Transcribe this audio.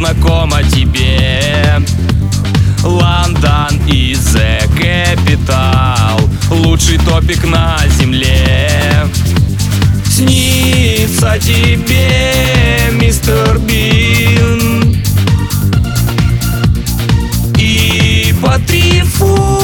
знакомо тебе. Лондон и The Capital — лучший топик на земле. Снится тебе мистер Бин и по 3 фунта